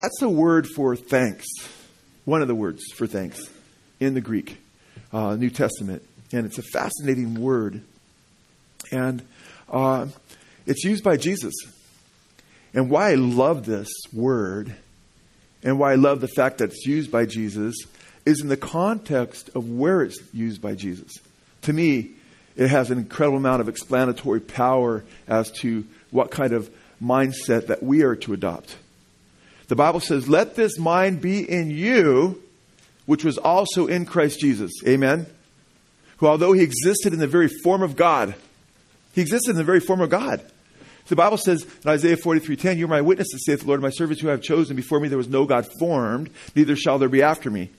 That's the word for thanks. One of the words for thanks in the Greek, New Testament. And it's a fascinating word. And it's used by Jesus. And why I love this word and why I love the fact that it's used by Jesus is in the context of where it's used by Jesus. To me, it has an incredible amount of explanatory power as to what kind of mindset that we are to adopt. The Bible says, let this mind be in you, which was also in Christ Jesus. Amen? Who, although he existed in the very form of God, he existed in the very form of God. The Bible says in Isaiah 43:10, you are my witnesses, saith the Lord, my servants who I have chosen. Before me there was no God formed, neither shall there be after me.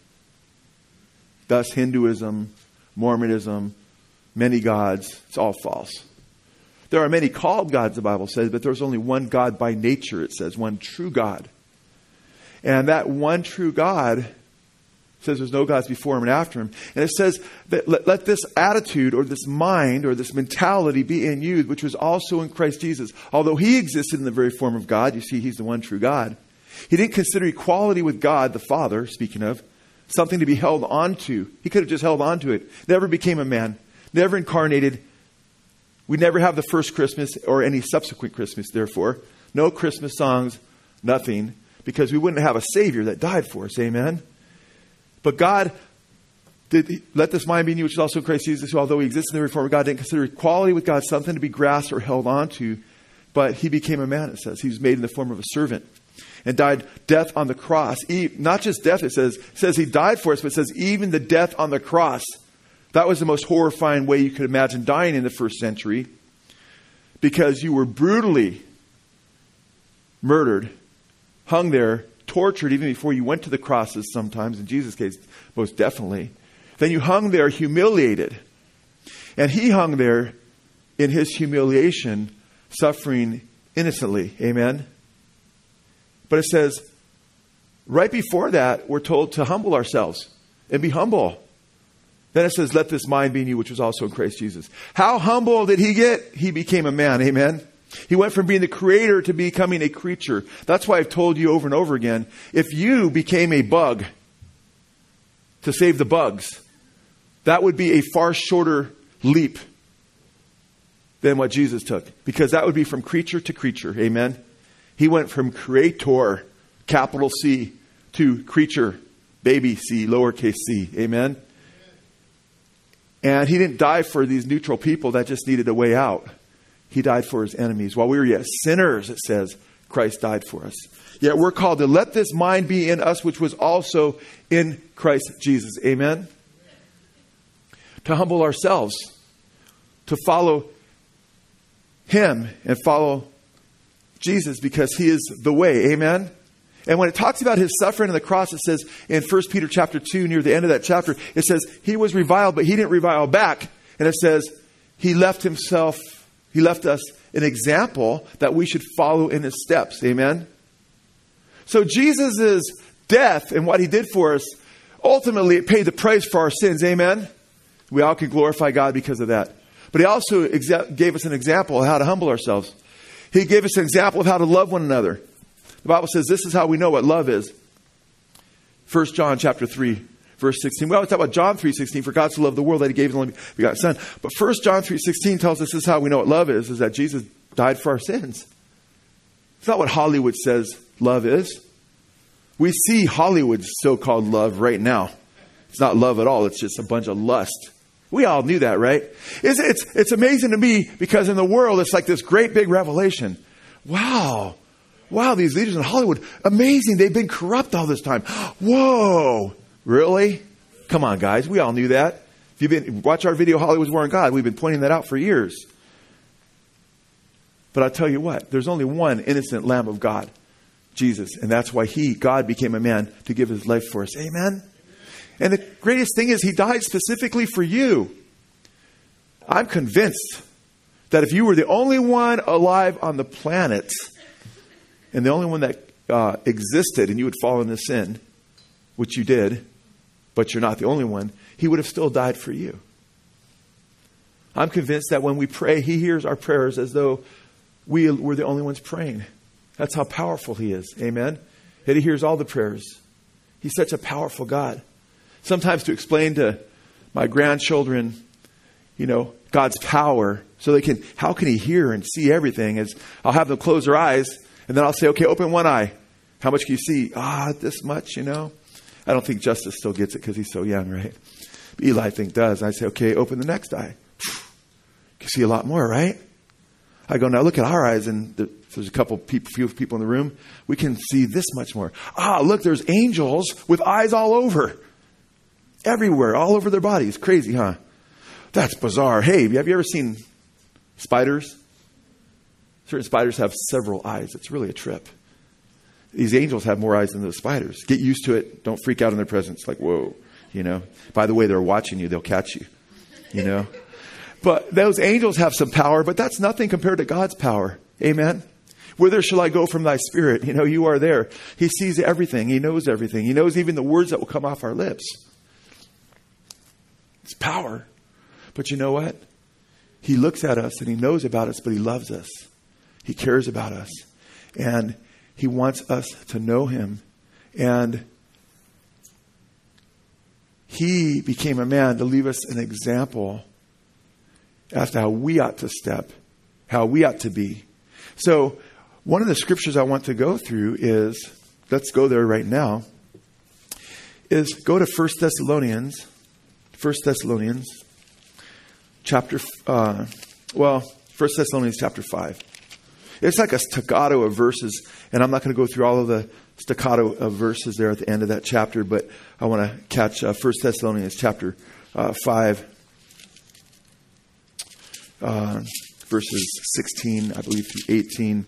Thus Hinduism, Mormonism, many gods, it's all false. There are many called gods, the Bible says, but there's only one God by nature, it says, one true God. And that one true God says there's no gods before him and after him. And it says that let this attitude or this mind or this mentality be in you, which was also in Christ Jesus. Although he existed in the very form of God, you see, he's the one true God. He didn't consider equality with God, the Father, speaking of, something to be held on to. He could have just held on to it. Never became a man. Never incarnated. We never have the first Christmas or any subsequent Christmas, therefore. No Christmas songs, nothing. Because we wouldn't have a Savior that died for us. Amen? But God did let this mind be in you, which is also in Christ Jesus, who although he existed in the very form of God, didn't consider equality with God something to be grasped or held on to. But he became a man, it says. He was made in the form of a servant and died death on the cross. Not just death, it says he died for us, but it says even the death on the cross. That was the most horrifying way you could imagine dying in the first century, because you were brutally murdered, hung there, tortured even before you went to the crosses sometimes, in Jesus' case, most definitely. Then you hung there humiliated. And he hung there in his humiliation, suffering innocently. Amen? But it says, right before that, we're told to humble ourselves and be humble. Then it says, let this mind be in you, which was also in Christ Jesus. How humble did he get? He became a man. Amen? He went from being the creator to becoming a creature. That's why I've told you over and over again, if you became a bug to save the bugs, that would be a far shorter leap than what Jesus took. Because that would be from creature to creature. Amen? He went from creator, capital C, to creature, baby c, lowercase c. Amen? And he didn't die for these neutral people that just needed a way out. He died for his enemies. While we were yet sinners, it says, Christ died for us. Yet we're called to let this mind be in us, which was also in Christ Jesus. Amen? To humble ourselves. To follow him and follow Jesus because he is the way. Amen? And when it talks about his suffering on the cross, it says in 1 Peter chapter 2, near the end of that chapter, it says he was reviled, but he didn't revile back. And it says he left us an example that we should follow in his steps. Amen? So Jesus' death and what he did for us, ultimately it paid the price for our sins. Amen? We all can glorify God because of that. But he also gave us an example of how to humble ourselves. He gave us an example of how to love one another. The Bible says this is how we know what love is. 1 John chapter 3, verse 16. We always talk about John 3:16. For God so loved the world that he gave his only begotten Son. But 1 John 3:16 tells us this is how we know what love is that Jesus died for our sins. It's not what Hollywood says love is. We see Hollywood's so-called love right now. It's not love at all. It's just a bunch of lust. We all knew that, right? It's amazing to me because in the world, it's like this great big revelation. Wow, these leaders in Hollywood, amazing. They've been corrupt all this time. Whoa, really? Come on, guys. We all knew that. If you've watch our video, Hollywood's War on God. We've been pointing that out for years. But I'll tell you what, there's only one innocent Lamb of God, Jesus. And that's why God became a man to give his life for us. Amen? And the greatest thing is he died specifically for you. I'm convinced that if you were the only one alive on the planet and the only one that existed and you would fall into sin, which you did, but you're not the only one, he would have still died for you. I'm convinced that when we pray, he hears our prayers as though we were the only ones praying. That's how powerful he is. Amen? that he hears all the prayers. He's such a powerful God. Sometimes to explain to my grandchildren, God's power, so how can he hear and see everything, is I'll have them close their eyes, and then I'll say, okay, open one eye. How much can you see? This much, I don't think Justice still gets it because he's so young, right? But Eli, I think, does. I say, okay, open the next eye. You can see a lot more, right? I go, now look at our eyes, and there's a few people in the room. We can see this much more. Look, there's angels with eyes all over. Everywhere, all over their bodies. Crazy, huh? That's bizarre. Hey, have you ever seen spiders? Certain spiders have several eyes. It's really a trip. These angels have more eyes than those spiders. Get used to it. Don't freak out in their presence. Like, whoa, By the way, they're watching you. They'll catch you, But those angels have some power, but that's nothing compared to God's power. Amen? Whither shall I go from thy spirit? You are there. He sees everything. He knows everything. He knows even the words that will come off our lips. It's power. But you know what? He looks at us and he knows about us, but he loves us. He cares about us. And he wants us to know him. And he became a man to leave us an example as to how we ought to step, how we ought to be. So one of the scriptures I want to go through is, let's go there right now, is go to 1 Thessalonians chapter 5. It's like a staccato of verses, and I'm not going to go through all of the staccato of verses there at the end of that chapter, but I want to catch 1 Thessalonians chapter 5, verses 16, I believe, through 18.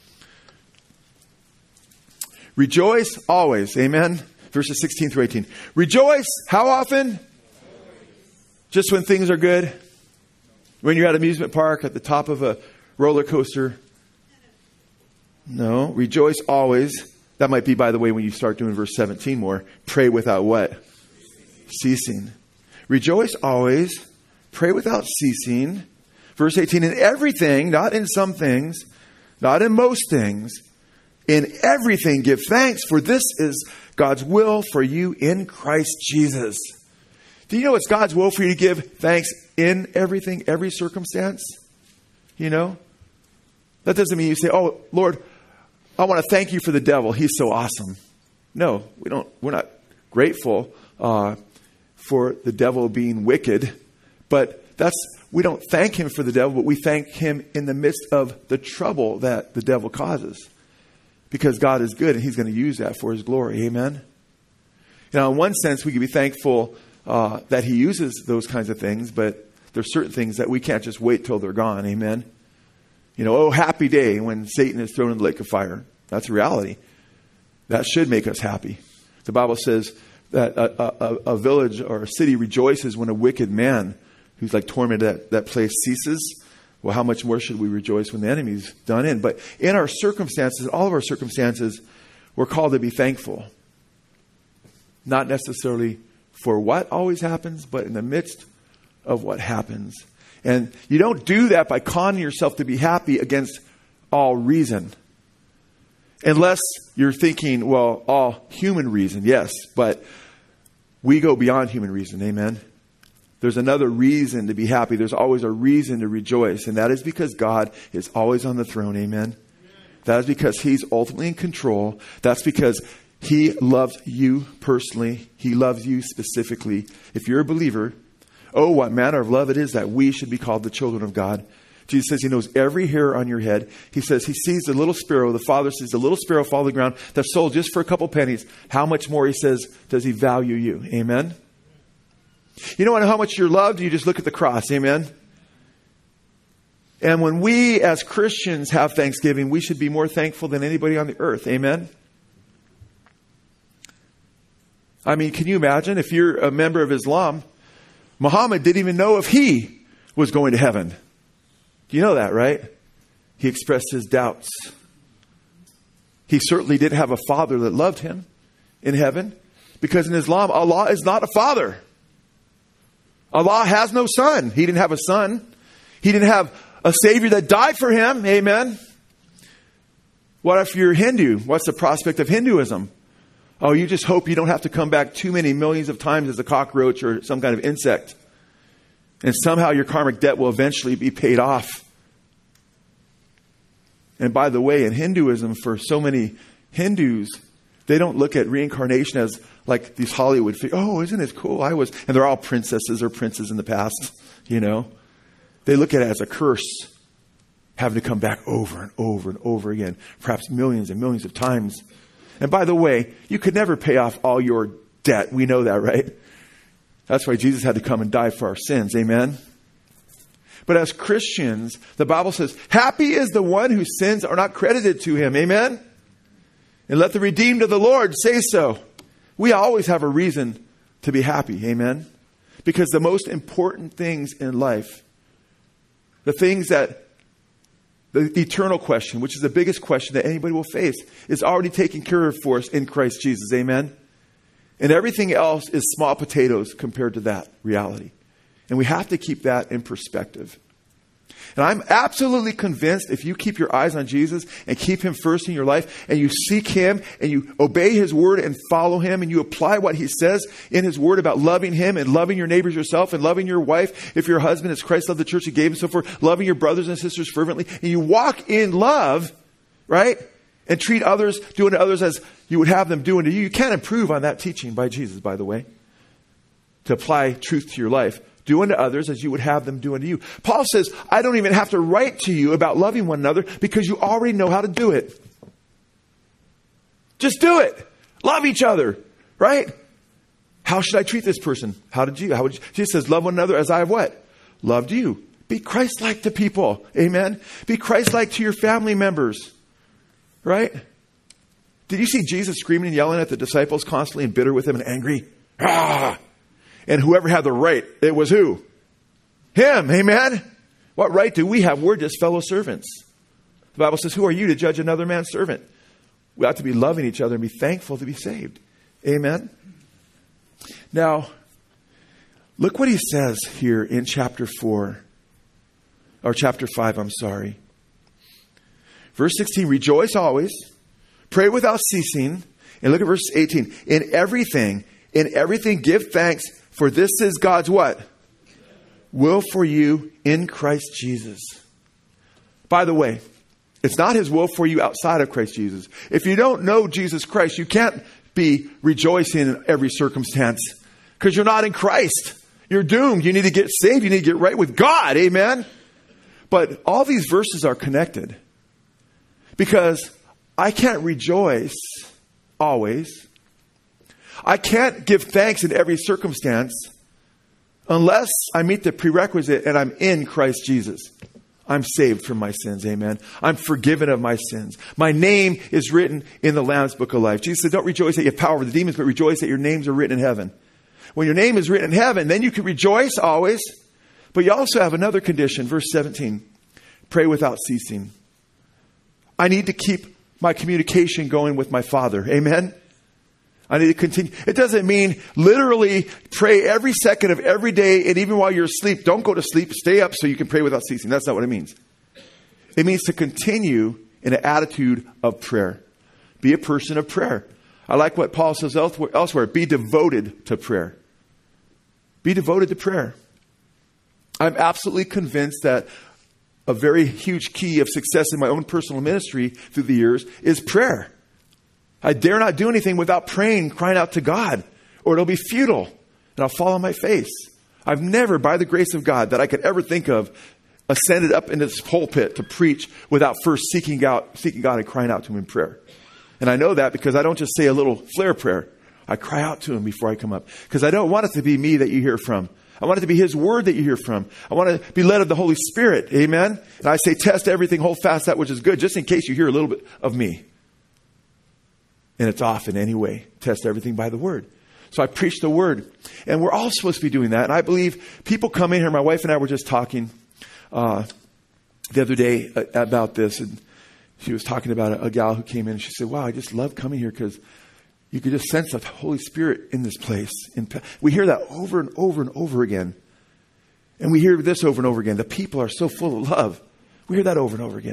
Rejoice always. Amen. Verses 16 through 18. Rejoice. How often? Just when things are good? When you're at an amusement park, at the top of a roller coaster? No. Rejoice always. That might be, by the way, when you start doing verse 17 more. Pray without what? Ceasing. Rejoice always. Pray without ceasing. Verse 18, in everything, not in some things, not in most things, in everything give thanks, for this is God's will for you in Christ Jesus. Do you know it's God's will for you to give thanks in everything, every circumstance? That doesn't mean you say, oh, Lord, I want to thank you for the devil. He's so awesome. No, we're not grateful for the devil being wicked, but we don't thank him for the devil, but we thank him in the midst of the trouble that the devil causes. Because God is good and he's going to use that for his glory. Amen? Now, in one sense, we can be thankful that he uses those kinds of things, but there's certain things that we can't just wait till they're gone. Amen? Happy day when Satan is thrown in the lake of fire. That's a reality. That should make us happy. The Bible says that a village or a city rejoices when a wicked man who's like tormented at that place ceases. Well, how much more should we rejoice when the enemy's done in? But in our circumstances, all of our circumstances, we're called to be thankful. Not necessarily for what always happens, but in the midst of what happens. And you don't do that by conning yourself to be happy against all reason. Unless you're thinking, well, all human reason, yes. But we go beyond human reason, amen? There's another reason to be happy. There's always a reason to rejoice. And that is because God is always on the throne. Amen. That is because he's ultimately in control. That's because he loves you personally. He loves you specifically. If you're a believer, oh, what manner of love it is that we should be called the children of God. Jesus says he knows every hair on your head. He says he sees the little sparrow. The Father sees the little sparrow fall to the ground that's sold just for a couple pennies. How much more, he says, does he value you? Amen. You know how much you're loved? You just look at the cross. Amen. And when we as Christians have Thanksgiving, we should be more thankful than anybody on the earth. Amen. I mean, can you imagine if you're a member of Islam, Muhammad didn't even know if he was going to heaven. Do you know that, right? He expressed his doubts. He certainly didn't have a father that loved him in heaven, because in Islam, Allah is not a father. Allah has no son. He didn't have a son. He didn't have a Savior that died for him. Amen. What if you're Hindu? What's the prospect of Hinduism? Oh, you just hope you don't have to come back too many millions of times as a cockroach or some kind of insect. And somehow your karmic debt will eventually be paid off. And by the way, in Hinduism, for so many Hindus, they don't look at reincarnation as like these Hollywood figures. Oh, isn't it cool? And they're all princesses or princes in the past, you know. They look at it as a curse, having to come back over and over and over again, perhaps millions and millions of times. And by the way, you could never pay off all your debt. We know that, right? That's why Jesus had to come and die for our sins. Amen? But as Christians, the Bible says, happy is the one whose sins are not credited to him. Amen? And let the redeemed of the Lord say so. We always have a reason to be happy. Amen? Because the most important things in life, the things that the eternal question, which is the biggest question that anybody will face, is already taken care of for us in Christ Jesus. Amen? And everything else is small potatoes compared to that reality. And we have to keep that in perspective. And I'm absolutely convinced if you keep your eyes on Jesus and keep him first in your life and you seek him and you obey his word and follow him and you apply what he says in his word about loving him and loving your neighbors yourself and loving your wife if your husband as Christ loved the church and gave himself for, loving your brothers and sisters fervently, and you walk in love, right? And treat others, do unto others as you would have them do unto you. You can't improve on that teaching by Jesus, by the way, to apply truth to your life. Do unto others as you would have them do unto you. Paul says, I don't even have to write to you about loving one another because you already know how to do it. Just do it. Love each other, right? How should I treat this person? How would you? Jesus says, love one another as I have what? Loved you. Be Christ-like to people. Amen. Be Christ-like to your family members, right? Did you see Jesus screaming and yelling at the disciples constantly and bitter with them and angry? Ah! And whoever had the right, it was who? Him. Amen. What right do we have? We're just fellow servants. The Bible says, who are you to judge another man's servant? We ought to be loving each other and be thankful to be saved. Amen. Now, look what he says here in chapter 5, I'm sorry. Verse 16, rejoice always, pray without ceasing. And look at verse 18. In everything give thanks, for this is God's what? Will for you in Christ Jesus. By the way, it's not his will for you outside of Christ Jesus. If you don't know Jesus Christ, you can't be rejoicing in every circumstance because you're not in Christ. You're doomed. You need to get saved. You need to get right with God. Amen. But all these verses are connected because I can't rejoice always. I can't give thanks in every circumstance unless I meet the prerequisite and I'm in Christ Jesus. I'm saved from my sins. Amen. I'm forgiven of my sins. My name is written in the Lamb's Book of Life. Jesus said, don't rejoice that you have power over the demons, but rejoice that your names are written in heaven. When your name is written in heaven, then you can rejoice always. But you also have another condition. Verse 17, pray without ceasing. I need to keep my communication going with my Father. Amen. I need to continue. It doesn't mean literally pray every second of every day. And even while you're asleep, don't go to sleep. Stay up so you can pray without ceasing. That's not what it means. It means to continue in an attitude of prayer. Be a person of prayer. I like what Paul says elsewhere. Be devoted to prayer. Be devoted to prayer. I'm absolutely convinced that a very huge key of success in my own personal ministry through the years is prayer. I dare not do anything without praying, crying out to God, or it'll be futile and I'll fall on my face. I've never, by the grace of God, that I could ever think of, ascended up into this pulpit to preach without first seeking God and crying out to him in prayer. And I know that because I don't just say a little flare prayer. I cry out to him before I come up because I don't want it to be me that you hear from. I want it to be his word that you hear from. I want to be led of the Holy Spirit. Amen. And I say, test everything, hold fast that which is good, just in case you hear a little bit of me. And it's off in any way. Test everything by the word. So I preach the word. And we're all supposed to be doing that. And I believe people come in here. My wife and I were just talking the other day about this. And she was talking about a gal who came in. And she said, wow, I just love coming here because you could just sense the Holy Spirit in this place. And we hear that over and over and over again. And we hear this over and over again. The people are so full of love. We hear that over and over again.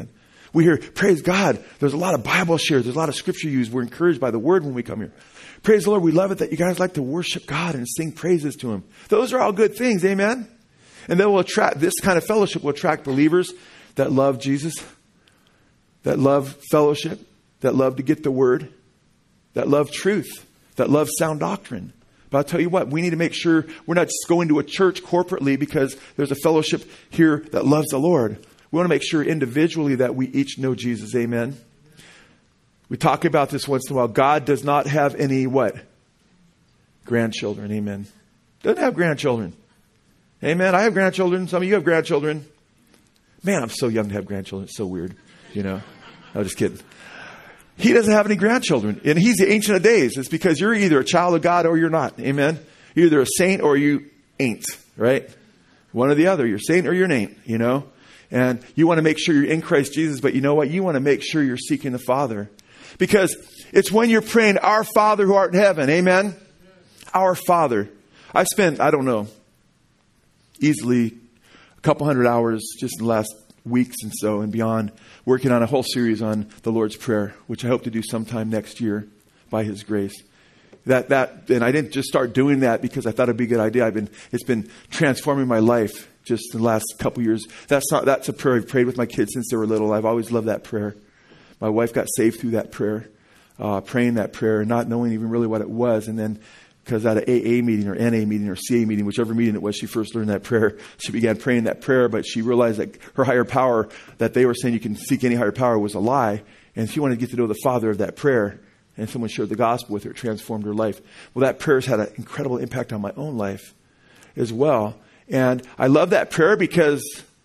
We hear, praise God. There's a lot of Bible shares. There's a lot of scripture used. We're encouraged by the word when we come here. Praise the Lord. We love it that you guys like to worship God and sing praises to him. Those are all good things. Amen. And then this kind of fellowship will attract believers that love Jesus, that love fellowship, that love to get the word, that love truth, that love sound doctrine. But I'll tell you what, we need to make sure we're not just going to a church corporately because there's a fellowship here that loves the Lord. We want to make sure individually that we each know Jesus. Amen. We talk about this once in a while. God does not have any what? Grandchildren. Amen. Doesn't have grandchildren. Amen. I have grandchildren. Some of you have grandchildren. Man, I'm so young to have grandchildren. It's so weird. I'm just kidding. He doesn't have any grandchildren. And he's the Ancient of Days. It's because you're either a child of God or you're not. Amen. You're either a saint or you ain't. Right? One or the other. You're a saint or you're an ain't. And you want to make sure you're in Christ Jesus. But you know what? You want to make sure you're seeking the Father. Because it's when you're praying, our Father who art in heaven. Amen. Our Father. I spent, I don't know, easily a couple hundred hours just in the last weeks and so and beyond working on a whole series on the Lord's Prayer, which I hope to do sometime next year by his grace. And I didn't just start doing that because I thought it'd be a good idea. It's been transforming my life just in the last couple years. That's a prayer I've prayed with my kids since they were little. I've always loved that prayer. My wife got saved through that prayer, praying that prayer, not knowing even really what it was. And then because at an AA meeting or NA meeting or CA meeting, whichever meeting it was, she first learned that prayer. She began praying that prayer, but she realized that her higher power, that they were saying you can seek any higher power, was a lie. And she wanted to get to know the Father of that prayer. And someone shared the gospel with her. It transformed her life. Well, that prayer has had an incredible impact on my own life as well. And I love that prayer because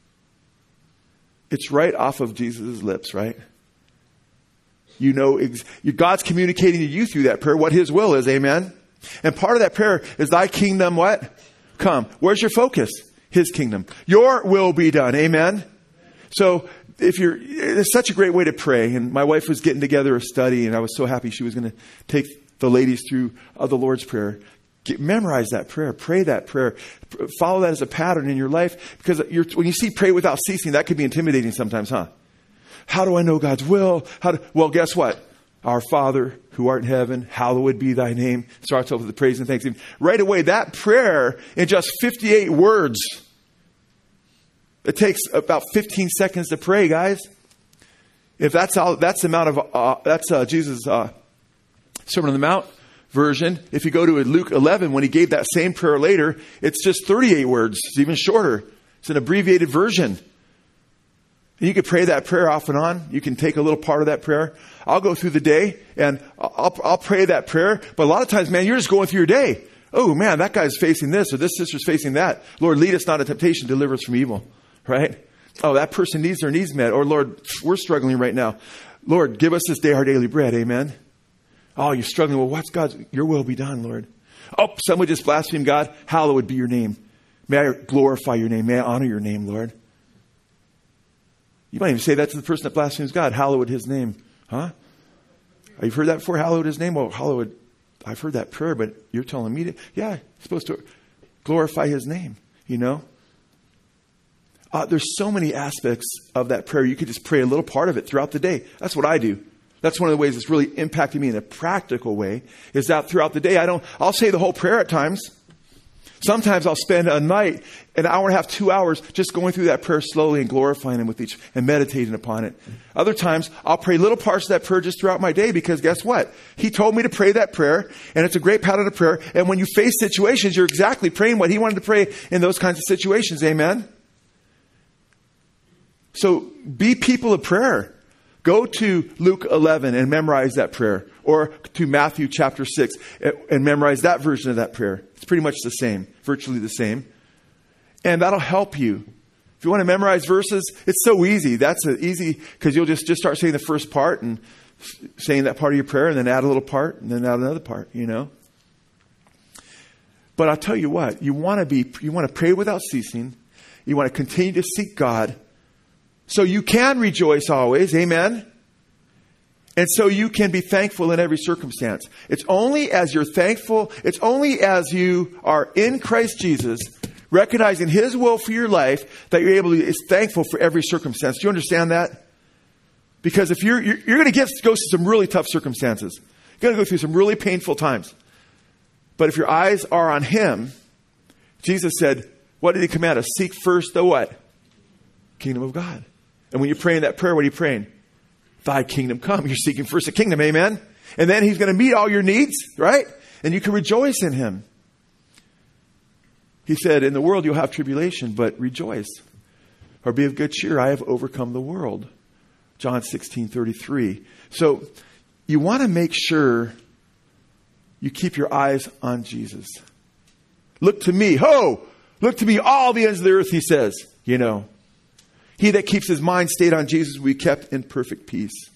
it's right off of Jesus' lips, right? God's communicating to you through that prayer what his will is. Amen. And part of that prayer is thy kingdom what? Come. Where's your focus? His kingdom. Your will be done. Amen. So it's such a great way to pray. And my wife was getting together a study and I was so happy she was going to take the ladies through the Lord's Prayer. Memorize that prayer. Pray that prayer. Follow that as a pattern in your life. Because when you see pray without ceasing, that could be intimidating sometimes, huh? How do I know God's will? Well, guess what? Our Father who art in heaven, hallowed be thy name. Starts off with the praise and thanksgiving. Right away, that prayer in just 58 words. It takes about 15 seconds to pray, guys. If that's the amount of, that's Jesus' Sermon on the Mount version. If you go to Luke 11, when he gave that same prayer later, it's just 38 words. It's even shorter. It's an abbreviated version. And you can pray that prayer off and on. You can take a little part of that prayer. I'll go through the day and I'll pray that prayer. But a lot of times, man, you're just going through your day. Oh, man, that guy's facing this or this sister's facing that. Lord, lead us not into temptation, deliver us from evil. Right? Oh, that person needs their needs met. Or, Lord, we're struggling right now. Lord, give us this day our daily bread. Amen. Oh, you're struggling. Well, what's your will be done, Lord? Oh, someone just blasphemed God. Hallowed be your name. May I glorify your name. May I honor your name, Lord. You might even say that to the person that blasphemes God. Hallowed his name. Huh? You've heard that before? Hallowed his name? Well, hallowed. I've heard that prayer, but you're telling me to. Yeah, you're supposed to glorify his name, There's so many aspects of that prayer. You could just pray a little part of it throughout the day. That's what I do. That's one of the ways it's really impacted me in a practical way, is that throughout the day, I'll say the whole prayer at times. Sometimes I'll spend a night, an hour and a half, 2 hours, just going through that prayer slowly and glorifying him and meditating upon it. Other times, I'll pray little parts of that prayer just throughout my day because guess what? He told me to pray that prayer, and it's a great pattern of prayer. And when you face situations, you're exactly praying what he wanted to pray in those kinds of situations. Amen? So be people of prayer. Go to Luke 11 and memorize that prayer. Or to Matthew chapter 6 and memorize that version of that prayer. It's pretty much the same, virtually the same. And that'll help you. If you want to memorize verses, it's so easy. That's easy because you'll just start saying the first part and saying that part of your prayer and then add a little part and then add another part, But I'll tell you what, you want to pray without ceasing. You want to continue to seek God. So you can rejoice always. Amen. And so you can be thankful in every circumstance. It's only as you're thankful, it's only as you are in Christ Jesus, recognizing his will for your life, that you're able to be thankful for every circumstance. Do you understand that? Because if you're going to go through some really tough circumstances. You're going to go through some really painful times. But if your eyes are on him, Jesus said, what did he command us? Seek first the what? Kingdom of God. And when you're praying that prayer, what are you praying? Thy kingdom come. You're seeking first the kingdom. Amen. And then he's going to meet all your needs, right? And you can rejoice in him. He said, in the world you'll have tribulation, but rejoice. Or be of good cheer. I have overcome the world. John 16:33. So you want to make sure you keep your eyes on Jesus. Look to me. Look to me, all the ends of the earth, he says. You know. He that keeps his mind stayed on Jesus will be kept in perfect peace.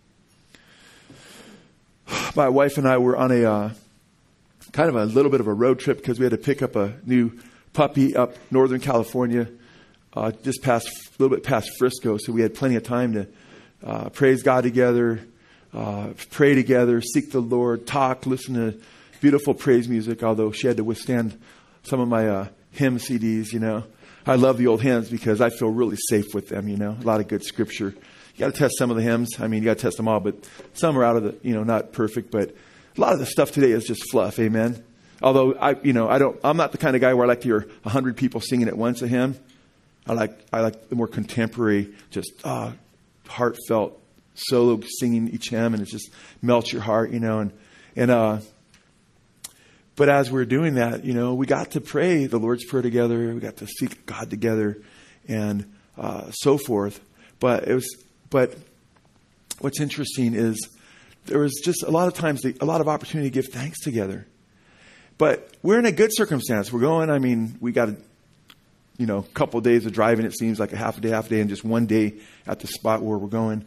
My wife and I were on a kind of a little bit of a road trip because we had to pick up a new puppy up Northern California, just a little bit past Frisco. So we had plenty of time to praise God together, pray together, seek the Lord, talk, listen to beautiful praise music, although she had to withstand some of my hymn CDs, you know. I love the old hymns because I feel really safe with them, you know. A lot of good scripture. You got to test some of the hymns. I mean, you got to test them all, but some are out of the, you know, not perfect, but a lot of the stuff today is just fluff. Amen. Although I'm not the kind of guy where I like to hear 100 people singing at once a hymn. I like the more contemporary, just heartfelt solo singing each hymn, and it just melts your heart, you know. But as we're doing that, you know, we got to pray the Lord's Prayer together. We got to seek God together, and so forth. But what's interesting is there was just a lot of times a lot of opportunity to give thanks together. But we're in a good circumstance. We're going. I mean, we got a couple of days of driving. It seems like a half a day, and just one day at the spot where we're going.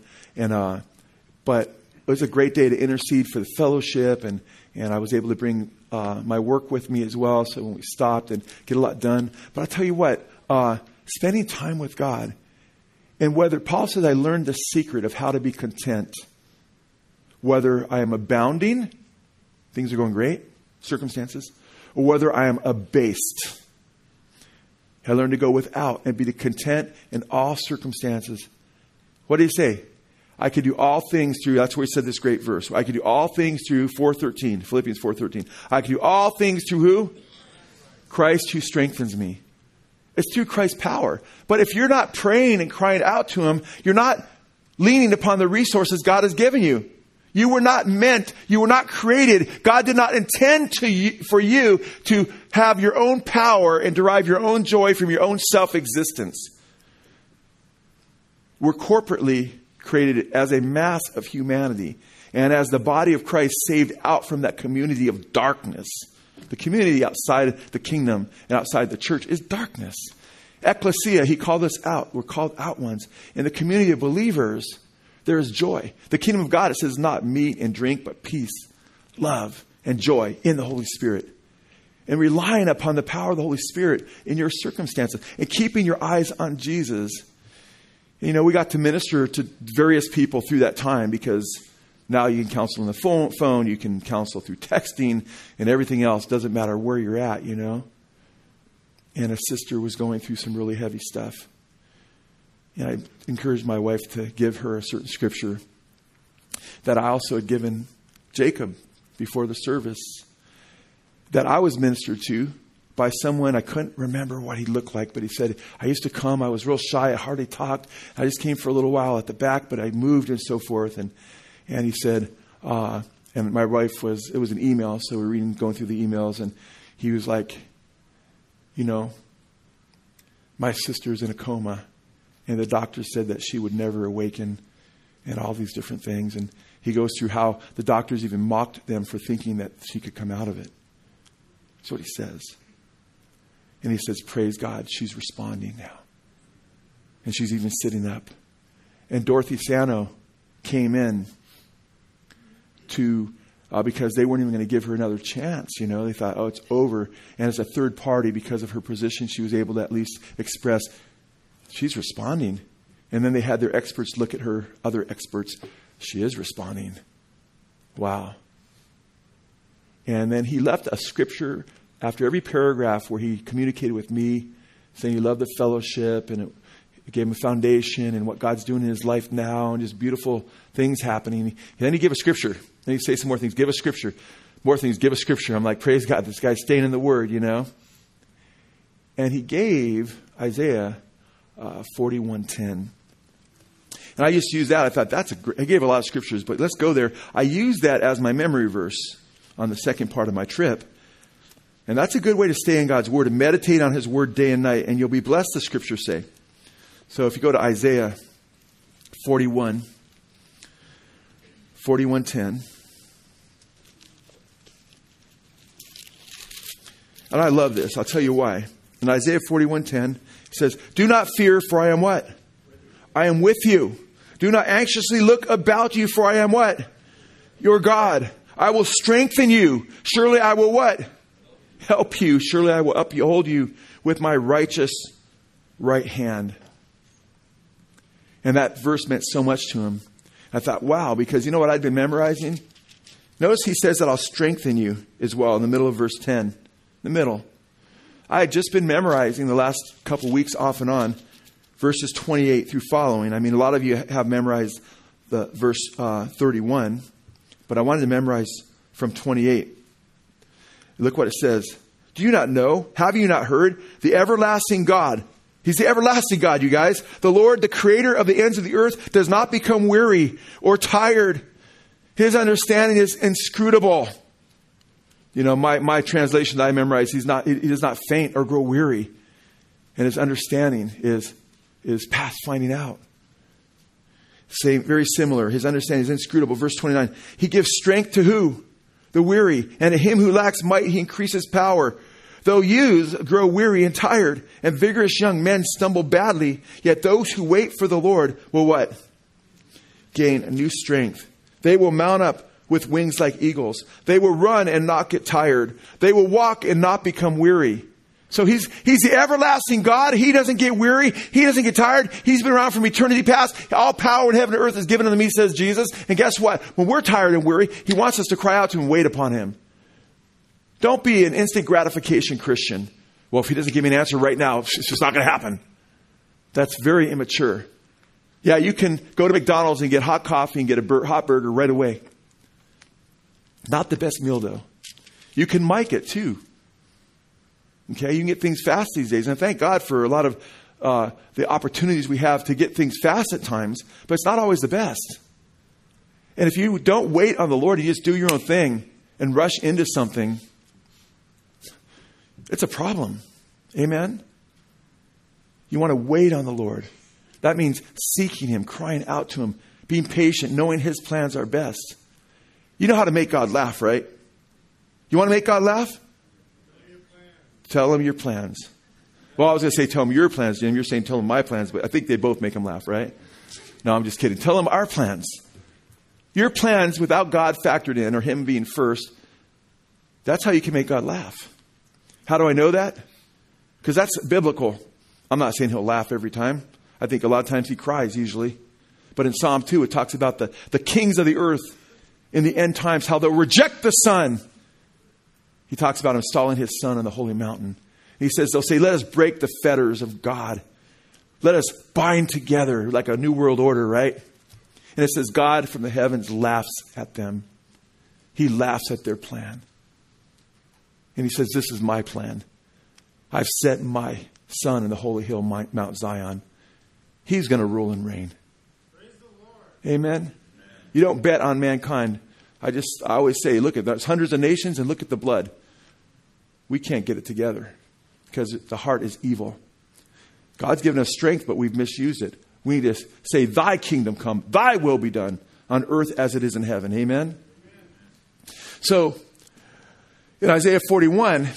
But it was a great day to intercede for the fellowship, and I was able to bring my work with me as well. So when we stopped and get a lot done. But I'll tell you what, spending time with God, and whether Paul says I learned the secret of how to be content, whether I am abounding, things are going great, circumstances, or whether I am abased. I learned to go without and be content in all circumstances. What did he say? I could do all things through, that's where he said this great verse. I could do all things through Philippians 4:13. I could do all things through who? Christ who strengthens me. It's through Christ's power. But if you're not praying and crying out to him, you're not leaning upon the resources God has given you. You were not created. God did not intend for you to have your own power and derive your own joy from your own self-existence. We're corporately created as a mass of humanity, and as the body of Christ saved out from that community of darkness. The community outside the kingdom and outside the church is darkness. Ecclesia, he called us out. We're called out ones. In the community of believers, there is joy. The kingdom of God, it says, not meat and drink, but peace, love, and joy in the Holy Spirit. And relying upon the power of the Holy Spirit in your circumstances and keeping your eyes on Jesus. You know, we got to minister to various people through that time, because now you can counsel on the phone, you can counsel through texting, and everything else. Doesn't matter where you're at, you know. And a sister was going through some really heavy stuff. And I encouraged my wife to give her a certain scripture that I also had given Jacob before the service, that I was ministered to by someone. I couldn't remember what he looked like, but he said, I used to come, I was real shy, I hardly talked. I just came for a little while at the back, but I moved and so forth. And he said, and my wife it was an email, so we're going through the emails, and he was like, you know, my sister's in a coma, and the doctor said that she would never awaken, and all these different things. And he goes through how the doctors even mocked them for thinking that she could come out of it. That's what he says. And he says, praise God, she's responding now. And she's even sitting up. And Dorothy Sano came in to, because they weren't even going to give her another chance. You know, they thought, oh, it's over. And as a third party, because of her position, she was able to at least express, she's responding. And then they had their experts look at her, other experts. She is responding. Wow. And then he left a scripture after every paragraph where he communicated with me, saying he loved the fellowship, and It gave him a foundation and what God's doing in his life now and just beautiful things happening. And then he gave a scripture. Then he'd say some more things. Give a scripture. More things. Give a scripture. I'm like, praise God. This guy's staying in the Word, you know. And he gave Isaiah 41:10. And I used to use that. I thought that's I gave a lot of scriptures, but let's go there. I used that as my memory verse on the second part of my trip. And that's a good way to stay in God's Word and meditate on His Word day and night. And you'll be blessed, the scriptures say. So if you go to Isaiah 41:10. And I love this. I'll tell you why. In Isaiah 41:10, it says, do not fear, for I am what? I am with you. Do not anxiously look about you, for I am what? Your God. I will strengthen you. Surely I will what? Help you. Surely I will uphold you with my righteous right hand. And that verse meant so much to him. I thought, wow, because you know what I'd been memorizing? Notice he says that I'll strengthen you as well in the middle of verse 10. The middle. I had just been memorizing the last couple weeks off and on verses 28 through following. I mean, a lot of you have memorized the verse 31, but I wanted to memorize from 28. Look what it says. Do you not know? Have you not heard? The everlasting God. He's the everlasting God, you guys. The Lord, the creator of the ends of the earth, does not become weary or tired. His understanding is inscrutable. You know, my translation that I memorized, he does not faint or grow weary. And his understanding is past finding out. Same, very similar. His understanding is inscrutable. Verse 29. He gives strength to who? The weary. And to him who lacks might, he increases power. Though youths grow weary and tired, and vigorous young men stumble badly, yet those who wait for the Lord will what? Gain a new strength. They will mount up with wings like eagles. They will run and not get tired. They will walk and not become weary. So he's the everlasting God. He doesn't get weary. He doesn't get tired. He's been around from eternity past. All power in heaven and earth is given unto me, says Jesus. And guess what? When we're tired and weary, he wants us to cry out to him and wait upon him. Don't be an instant gratification Christian. Well, if he doesn't give me an answer right now, it's just not going to happen. That's very immature. Yeah, you can go to McDonald's and get hot coffee and get a hot burger right away. Not the best meal, though. You can mic it, too. Okay, you can get things fast these days. And thank God for a lot of the opportunities we have to get things fast at times. But it's not always the best. And if you don't wait on the Lord, you just do your own thing and rush into something, it's a problem. Amen? You want to wait on the Lord. That means seeking him, crying out to him, being patient, knowing his plans are best. You know how to make God laugh, right? You want to make God laugh? Tell him your plans. Well, I was going to say tell him your plans, Jim. You're saying tell him my plans, but I think they both make him laugh, right? No, I'm just kidding. Tell him our plans. Your plans without God factored in or him being first, that's how you can make God laugh. How do I know that? Because that's biblical. I'm not saying he'll laugh every time. I think a lot of times he cries usually. But in Psalm 2, it talks about the kings of the earth in the end times, how they'll reject the Son. He talks about installing his Son on the holy mountain. He says, they'll say, let us break the fetters of God. Let us bind together like a new world order, right? And it says, God from the heavens laughs at them. He laughs at their plan. And he says, this is my plan. I've set my Son in the holy hill, Mount Zion. He's going to rule and reign. Praise the Lord. Amen. You don't bet on mankind. I always say, look at there's hundreds of nations and look at the blood. We can't get it together because the heart is evil. God's given us strength, but we've misused it. We need to say, thy kingdom come, thy will be done on earth as it is in heaven. Amen. So in Isaiah 41,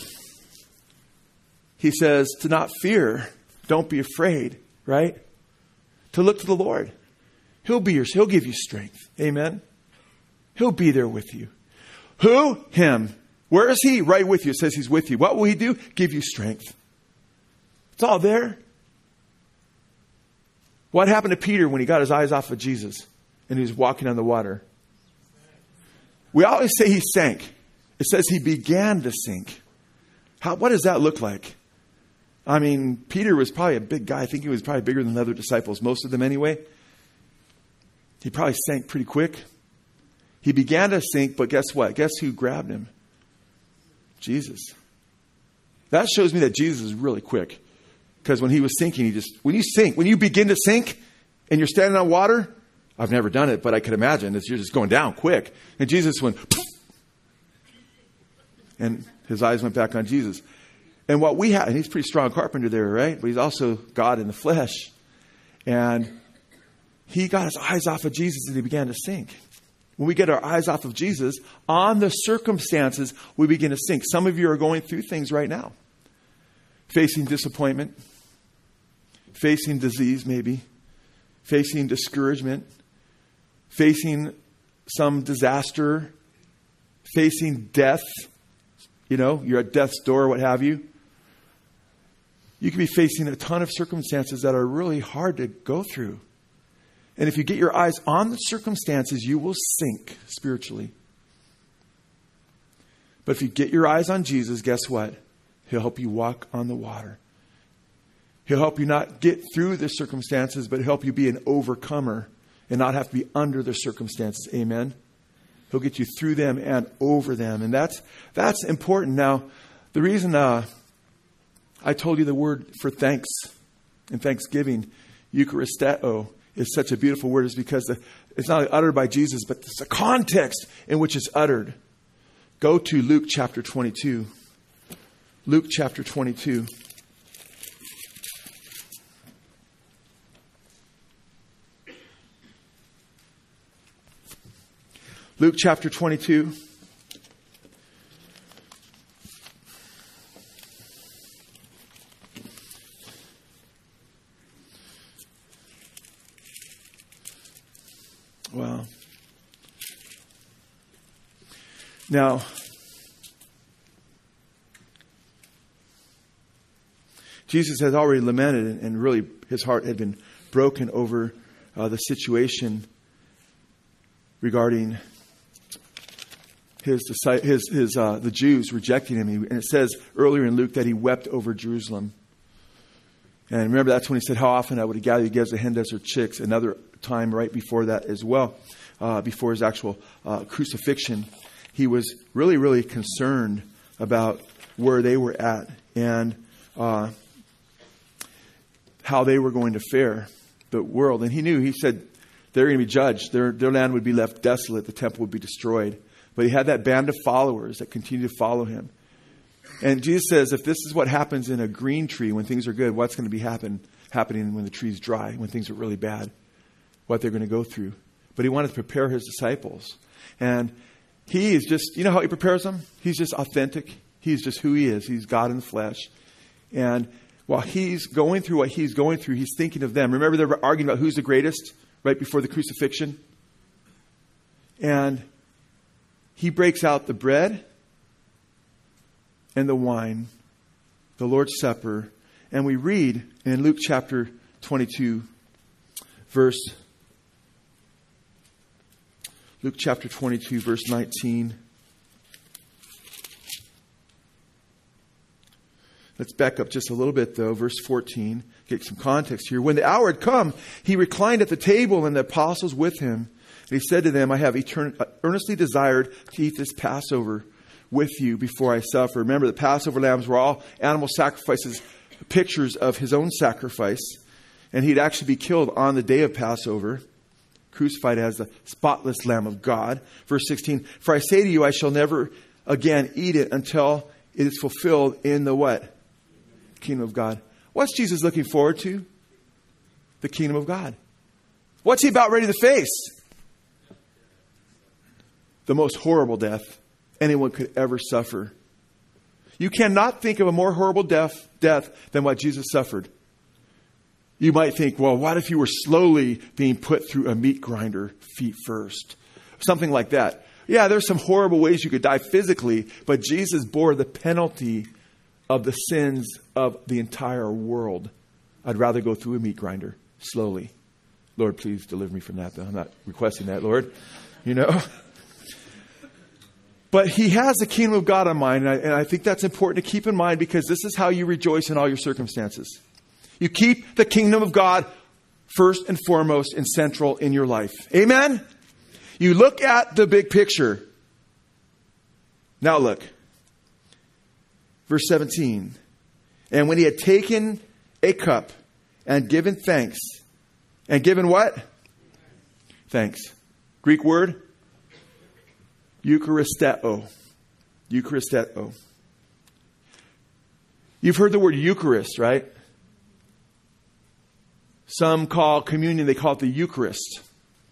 he says to not fear, don't be afraid, right? To look to the Lord. He'll give you strength. Amen. He'll be there with you. Who? Him. Where is he? Right with you. It says he's with you. What will he do? Give you strength. It's all there. What happened to Peter when he got his eyes off of Jesus and he was walking on the water? We always say he sank. It says he began to sink. What does that look like? I mean, Peter was probably a big guy. I think he was probably bigger than the other disciples, most of them anyway. He probably sank pretty quick. He began to sink, but guess what? Guess who grabbed him? Jesus. That shows me that Jesus is really quick. Because when he was sinking, when you begin to sink and you're standing on water, I've never done it, but I could imagine that you're just going down quick. And Jesus went, poof, and his eyes went back on Jesus. And what we have, and he's a pretty strong carpenter there, right? But he's also God in the flesh. And he got his eyes off of Jesus and he began to sink. When we get our eyes off of Jesus, on the circumstances, we begin to sink. Some of you are going through things right now. Facing disappointment. Facing disease, maybe. Facing discouragement. Facing some disaster. Facing death. You know, you're at death's door, what have you. You could be facing a ton of circumstances that are really hard to go through. And if you get your eyes on the circumstances, you will sink spiritually. But if you get your eyes on Jesus, guess what? He'll help you walk on the water. He'll help you not get through the circumstances, but help you be an overcomer and not have to be under the circumstances. Amen? He'll get you through them and over them. And that's important. Now, the reason I told you the word for thanks and thanksgiving, Eucharisteo, is such a beautiful word is because it's not only uttered by Jesus, but it's the context in which it's uttered. Go to Luke chapter 22. Luke chapter 22. Luke chapter 22. Wow. Now, Jesus has already lamented and really his heart had been broken over the situation regarding the Jews rejecting him. And it says earlier in Luke that he wept over Jerusalem. And remember, that's when he said, how often I would gather you as the hen does her chicks. Another time right before that as well, before his actual crucifixion. He was really, really concerned about where they were at and how they were going to fare, the world. And he knew, he said, they're going to be judged. Their land would be left desolate. The temple would be destroyed. But he had that band of followers that continued to follow him. And Jesus says, if this is what happens in a green tree when things are good, what's going to be happening when the tree's dry, when things are really bad, what they're going to go through. But he wanted to prepare his disciples. And he is just, you know how he prepares them? He's just authentic. He's just who he is. He's God in the flesh. And while he's going through what he's going through, he's thinking of them. Remember, they were arguing about who's the greatest right before the crucifixion? And he breaks out the bread and the wine, the Lord's Supper. And we read in Luke chapter 22, verse 19. Let's back up just a little bit, though. Verse 14. Get some context here. When the hour had come, he reclined at the table and the apostles with him. And he said to them, I have earnestly desired to eat this Passover with you before I suffer. Remember, the Passover lambs were all animal sacrifices, pictures of his own sacrifice. And he'd actually be killed on the day of Passover, crucified as the spotless Lamb of God. Verse 16, for I say to you, I shall never again eat it until it is fulfilled in the what? Kingdom of God. What's Jesus looking forward to? The kingdom of God. What's he about ready to face? The most horrible death anyone could ever suffer. You cannot think of a more horrible death than what Jesus suffered. You might think, well, what if you were slowly being put through a meat grinder feet first? Something like that. Yeah, there's some horrible ways you could die physically, but Jesus bore the penalty of the sins of the entire world. I'd rather go through a meat grinder slowly. Lord, please deliver me from that, though. I'm not requesting that, Lord. You know? But he has the kingdom of God in mind. And I think that's important to keep in mind, because this is how you rejoice in all your circumstances. You keep the kingdom of God first and foremost and central in your life. Amen? You look at the big picture. Now look. Verse 17. And when he had taken a cup and given thanks. And given what? Thanks. Greek word? Eucharisteo. Eucharisteo. You've heard the word Eucharist, right? Some call communion, they call it the Eucharist.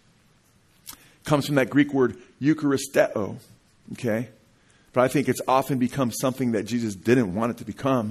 It comes from that Greek word Eucharisteo. Okay? But I think it's often become something that Jesus didn't want it to become.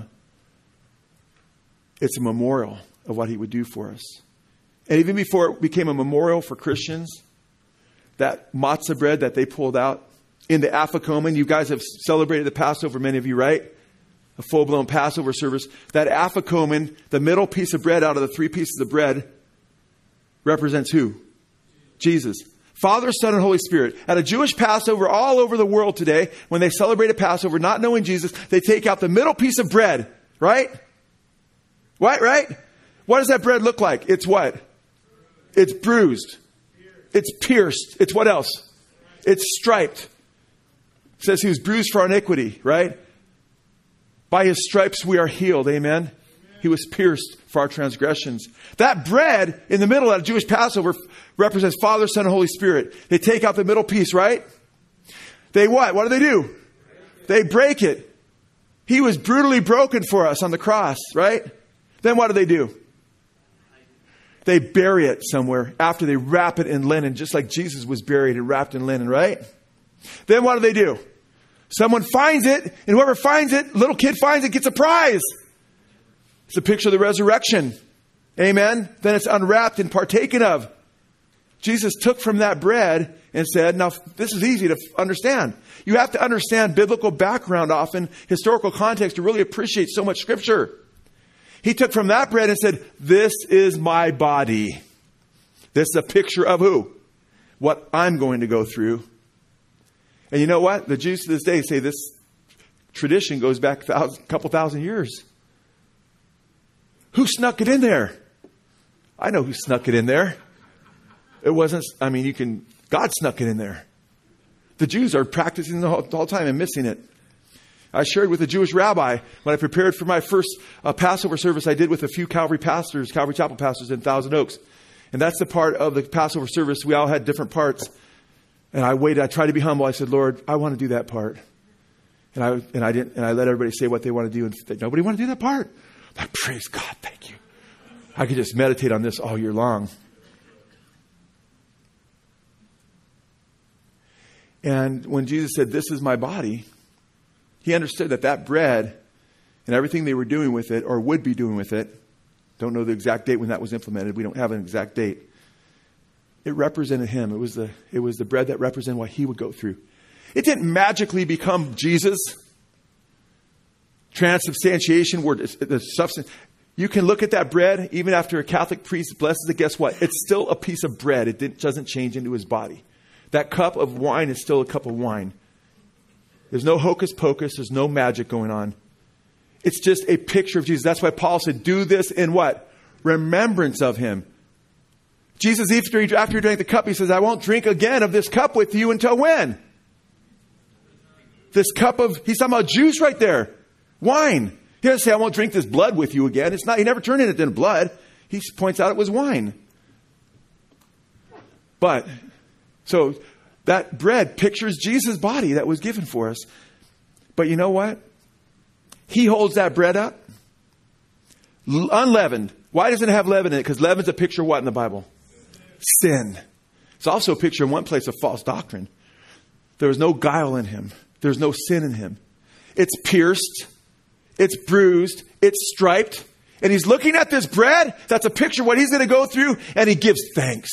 It's a memorial of what he would do for us. And even before it became a memorial for Christians, that matzah bread that they pulled out in the Afikomen, you guys have celebrated the Passover, many of you, right? A full-blown Passover service. That Afikomen, the middle piece of bread out of the 3 pieces of bread, represents who? Jesus. Father, Son, and Holy Spirit. At a Jewish Passover all over the world today, when they celebrate a Passover, not knowing Jesus, they take out the middle piece of bread, right? What, right? What does that bread look like? It's what? It's bruised. It's pierced. It's what else? It's striped. It says he was bruised for our iniquity, right? By his stripes we are healed. Amen? He was pierced for our transgressions. That bread in the middle at a Jewish Passover represents Father, Son, and Holy Spirit. They take out the middle piece, right? They what? What do? They break it. He was brutally broken for us on the cross, right? Then what do? They bury it somewhere after they wrap it in linen, just like Jesus was buried and wrapped in linen, right? Then what do? Someone finds it, and whoever finds it, little kid finds it, gets a prize. It's a picture of the resurrection. Amen? Then it's unwrapped and partaken of. Jesus took from that bread and said, now this is easy to understand. You have to understand biblical background often, historical context, to really appreciate so much Scripture. He took from that bread and said, this is my body. This is a picture of who? What I'm going to go through. And you know what? The Jews to this day say this tradition goes back a couple thousand years. Who snuck it in there? I know who snuck it in there. It wasn't, God snuck it in there. The Jews are practicing the whole time and missing it. I shared with a Jewish rabbi when I prepared for my first Passover service I did with a few Calvary Chapel pastors in Thousand Oaks. And that's the part of the Passover service. We all had different parts. And I waited. I tried to be humble. I said, Lord, I want to do that part. And I didn't. And I let everybody say what they want to do. And nobody wanted to do that part. I praise God. Thank you. I could just meditate on this all year long. And when Jesus said, this is my body, he understood that bread and everything they were doing with it or would be doing with it, don't know the exact date when that was implemented. We don't have an exact date. It represented him. It was the bread that represented what he would go through. It didn't magically become Jesus. Transubstantiation, word, the substance. You can look at that bread, even after a Catholic priest blesses it, guess what? It's still a piece of bread. It doesn't change into his body. That cup of wine is still a cup of wine. There's no hocus pocus. There's no magic going on. It's just a picture of Jesus. That's why Paul said, do this in what? Remembrance of him. Jesus, after he drank the cup, he says, I won't drink again of this cup with you until when? This cup of, he's talking about juice right there. Wine. He doesn't say, I won't drink this blood with you again. It's not, he never turned it into blood. He points out it was wine. But, so that bread pictures Jesus' body that was given for us. But you know what? He holds that bread up. Unleavened. Why doesn't it have leaven in it? Because leaven's a picture of what in the Bible? Sin. It's also a picture in one place of false doctrine. There was no guile in him. There's no sin in him. It's pierced. It's bruised. It's striped. And he's looking at this bread. That's a picture of what he's going to go through. And he gives thanks.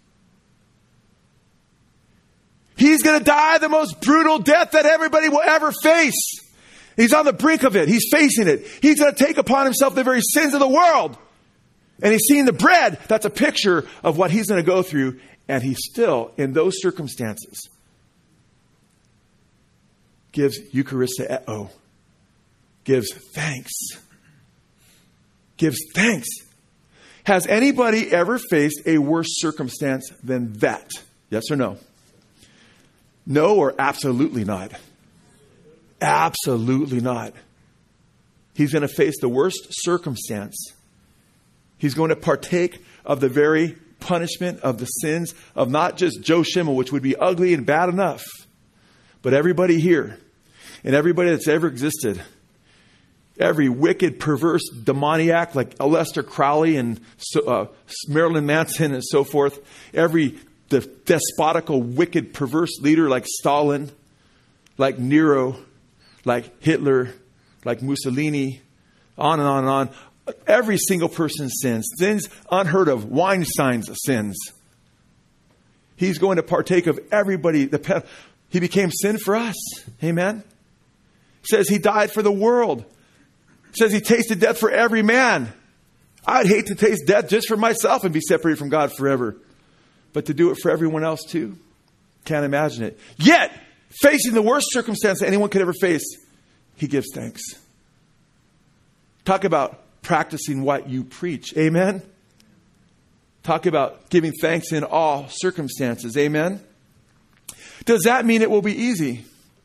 He's going to die the most brutal death that everybody will ever face. He's on the brink of it. He's facing it. He's going to take upon himself the very sins of the world. And he's seeing the bread. That's a picture of what he's going to go through. And he's still, in those circumstances, gives Eucharisteo, gives thanks. Gives thanks. Has anybody ever faced a worse circumstance than that? Yes or no? No or absolutely not? Absolutely not. He's going to face the worst circumstance. He's going to partake of the very punishment of the sins of not just Joe Schimmel, which would be ugly and bad enough, but everybody here and everybody that's ever existed. Every wicked, perverse demoniac like Aleister Crowley and Marilyn Manson and so forth. Every despotical, wicked, perverse leader like Stalin, like Nero, like Hitler, like Mussolini, on and on and on. Every single person's sins unheard of, Weinstein's sins. He's going to partake of everybody. He became sin for us. Amen. It says he died for the world. It says he tasted death for every man. I'd hate to taste death just for myself and be separated from God forever. But to do it for everyone else too, can't imagine it. Yet, facing the worst circumstance that anyone could ever face, he gives thanks. Talk about practicing what you preach. Amen. Talk about giving thanks in all circumstances. Amen. Does that mean it will be easy?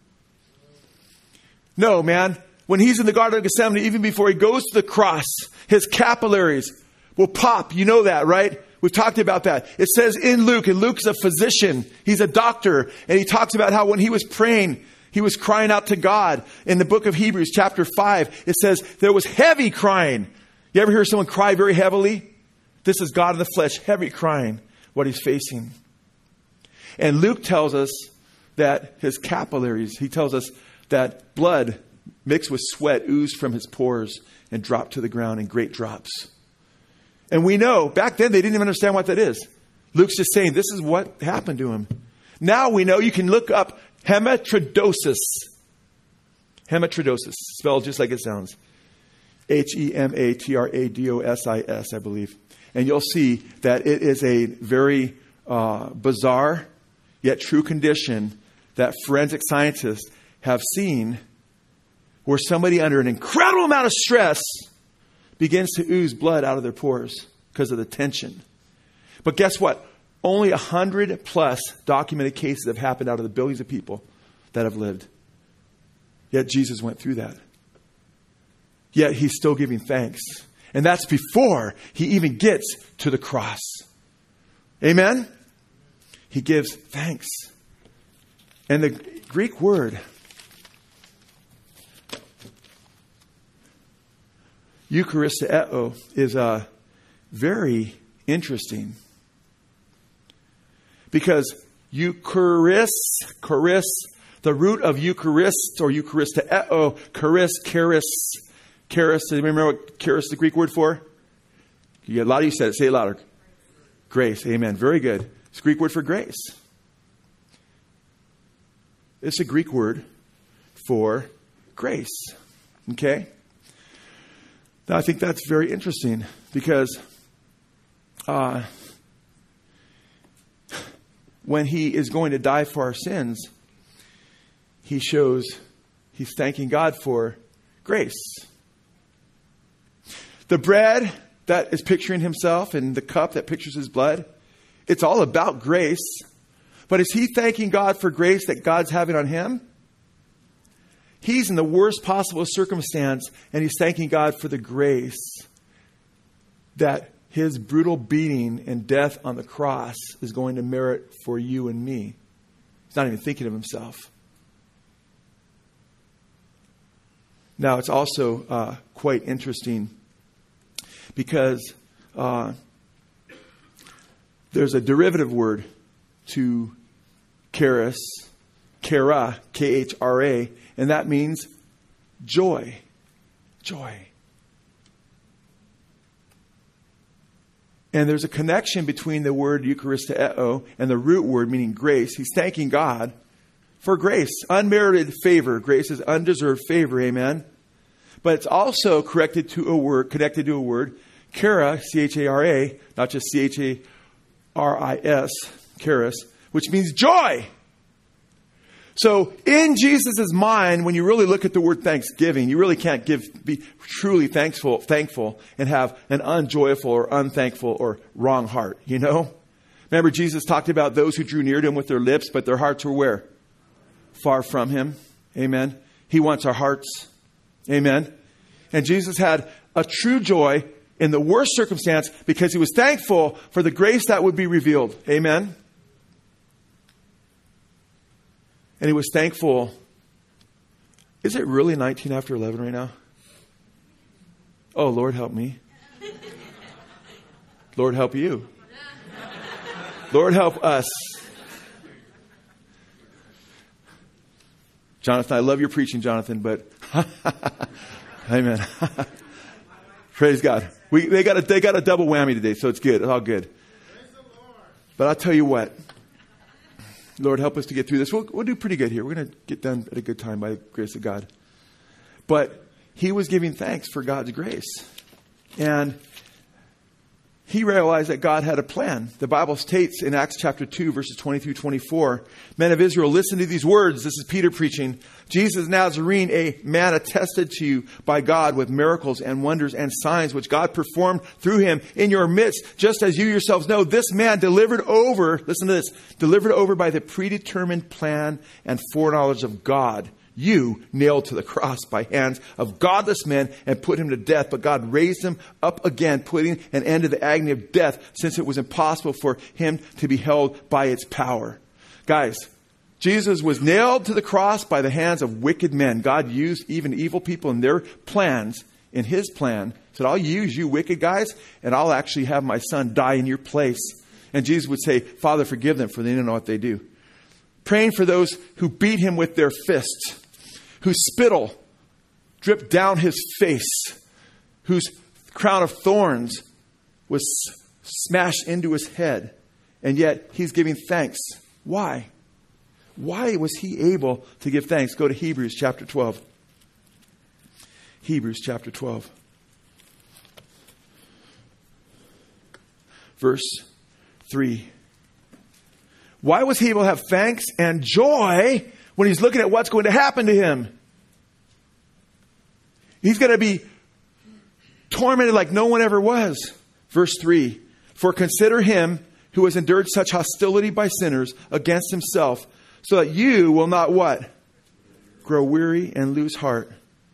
No, man. When he's in the Garden of Gethsemane, even before he goes to the cross, his capillaries will pop. You know that, right? We've talked about that. It says in Luke, and Luke's a physician. He's a doctor. And he talks about how when he was praying, he was crying out to God. In the book of Hebrews, chapter 5, it says there was heavy crying. You ever hear someone cry very heavily? This is God in the flesh, heavy crying, what he's facing. And Luke tells us that his capillaries, he tells us that blood mixed with sweat oozed from his pores and dropped to the ground in great drops. And we know, back then they didn't even understand what that is. Luke's just saying this is what happened to him. Now we know. You can look up hematidrosis. Hematidrosis, spelled just like it sounds. Hematradosis, I believe. And you'll see that it is a very bizarre yet true condition that forensic scientists have seen, where somebody under an incredible amount of stress begins to ooze blood out of their pores because of the tension. But guess what? Only 100 plus documented cases have happened out of the billions of people that have lived. Yet Jesus went through that. Yet he's still giving thanks. And that's before he even gets to the cross. Amen? He gives thanks. And the Greek word Eucharisteo is very interesting. Because Eucharist, the root of Eucharist or Eucharisteo, charis. Do you remember what charis is the Greek word for? A lot of you said it. Say it louder. Grace. Amen. Very good. It's a Greek word for grace. It's a Greek word for grace. Okay? Now, I think that's very interesting because when he is going to die for our sins, he's thanking God for grace. The bread that is picturing himself and the cup that pictures his blood, it's all about grace. But is he thanking God for grace that God's having on him? He's in the worst possible circumstance, and he's thanking God for the grace that his brutal beating and death on the cross is going to merit for you and me. He's not even thinking of himself. Now, it's also quite interesting because there's a derivative word to charis, kara, K-H-R-A, and that means joy. Joy. And there's a connection between the word Eucharisteo and the root word meaning grace. He's thanking God for grace, unmerited favor. Grace is undeserved favor, amen? But it's also connected to a word, chara, C-H-A-R-A, not just C-H-A-R-I-S, charis, which means joy. So in Jesus' mind, when you really look at the word thanksgiving, you really can't be truly thankful and have an unjoyful or unthankful or wrong heart, you know? Remember, Jesus talked about those who drew near to him with their lips, but their hearts were where? Far from him. Amen. He wants our hearts. Amen. And Jesus had a true joy in the worst circumstance because he was thankful for the grace that would be revealed. Amen. And he was thankful. Is it really 19 after 11 right now? Oh, Lord, help me. Lord, help you. Lord, help us. Jonathan, I love your preaching, Jonathan, but amen. Praise God. They got a double whammy today, so it's good. It's all good. But I'll tell you what. Lord, help us to get through this. We'll do pretty good here. We're going to get done at a good time by the grace of God. But he was giving thanks for God's grace. And he realized that God had a plan. The Bible states in Acts chapter 2, verses 20 through 24, men of Israel, listen to these words. This is Peter preaching. Jesus Nazarene, a man attested to you by God with miracles and wonders and signs, which God performed through him in your midst, just as you yourselves know. This man delivered over by the predetermined plan and foreknowledge of God. You nailed to the cross by hands of godless men and put him to death. But God raised him up again, putting an end to the agony of death, since it was impossible for him to be held by its power. Guys, Jesus was nailed to the cross by the hands of wicked men. God used even evil people in their plans, in his plan. Said, I'll use you wicked guys, and I'll actually have my son die in your place. And Jesus would say, Father, forgive them, for they don't know what they do. Praying for those who beat him with their fists, whose spittle dripped down his face, whose crown of thorns was smashed into his head. And yet he's giving thanks. Why? Why was he able to give thanks? Go to Hebrews chapter 12. Hebrews chapter 12. Verse 3. Why was he able to have thanks and joy when he's looking at what's going to happen to him? He's going to be tormented like no one ever was. Verse 3. For consider him who has endured such hostility by sinners against himself, so that you will not what? Grow weary and lose heart.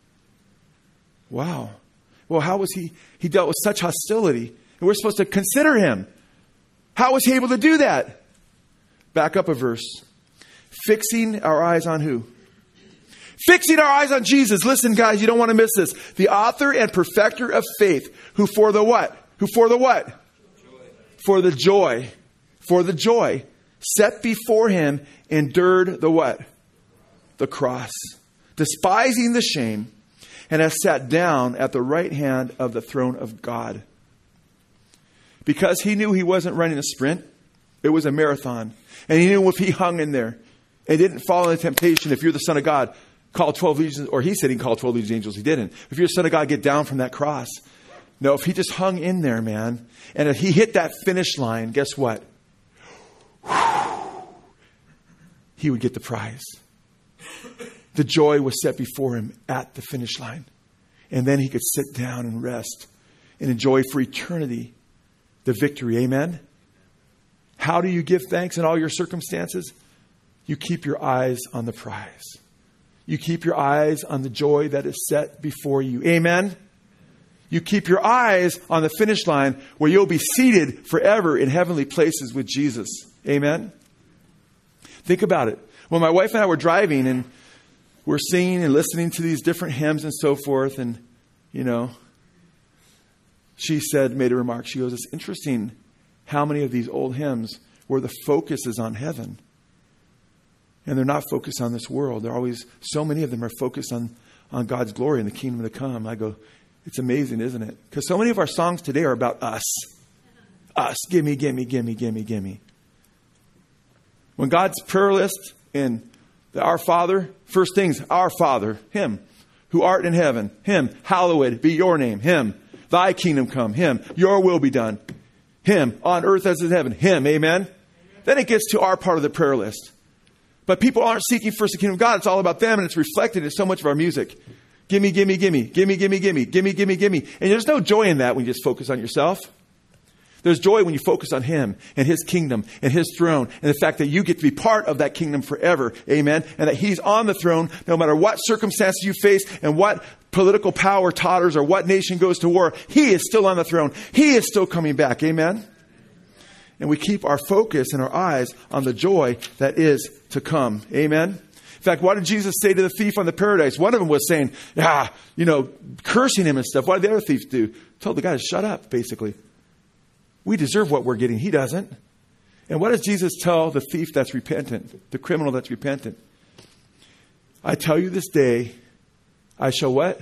Wow. Well, how was he dealt with such hostility? And we're supposed to consider him. How was he able to do that? Back up a verse. Fixing our eyes on who? Fixing our eyes on Jesus. Listen, guys, you don't want to miss this. The author and perfecter of faith, who for the what? Who for the what? Joy. For the joy. For the joy set before him endured the what? The cross. Despising the shame, and has sat down at the right hand of the throne of God. Because he knew he wasn't running a sprint. It was a marathon. And he knew if he hung in there and didn't fall into temptation, if you're the Son of God, call 12 legions, or he said he can call 12 legions angels. He didn't. If you're the Son of God, get down from that cross. No, if he just hung in there, man, and if he hit that finish line, guess what? He would get the prize. The joy was set before him at the finish line. And then he could sit down and rest and enjoy for eternity the victory. Amen? How do you give thanks in all your circumstances? You keep your eyes on the prize. You keep your eyes on the joy that is set before you. Amen? You keep your eyes on the finish line where you'll be seated forever in heavenly places with Jesus. Amen? Think about it. When my wife and I were driving and we're singing and listening to these different hymns and so forth, and, you know, she made a remark. She goes, it's interesting how many of these old hymns where the focus is on heaven. And they're not focused on this world. They're always, so many of them are focused on God's glory and the kingdom to come. I go, it's amazing, isn't it? Because so many of our songs today are about us. Us. Gimme, gimme, gimme, gimme, gimme. When God's prayer list in the Our Father, first things, Our Father, Him, who art in heaven, Him, hallowed be your name, Him, thy kingdom come, Him, your will be done, Him, on earth as in heaven, Him, amen? Then it gets to our part of the prayer list. But people aren't seeking first the kingdom of God. It's all about them, and it's reflected in so much of our music. Gimme, gimme, gimme, gimme, gimme, gimme, gimme, gimme, gimme. And there's no joy in that when you just focus on yourself. There's joy when you focus on Him and His kingdom and His throne and the fact that you get to be part of that kingdom forever. Amen. And that He's on the throne no matter what circumstances you face and what political power totters or what nation goes to war. He is still on the throne. He is still coming back. Amen. And we keep our focus and our eyes on the joy that is to come. Amen. In fact, what did Jesus say to the thief on the paradise? One of them was saying, cursing him and stuff. What did the other thief do? Told the guy to shut up, basically. We deserve what we're getting. He doesn't. And what does Jesus tell the thief that's repentant, the criminal that's repentant? I tell you this day, I shall what?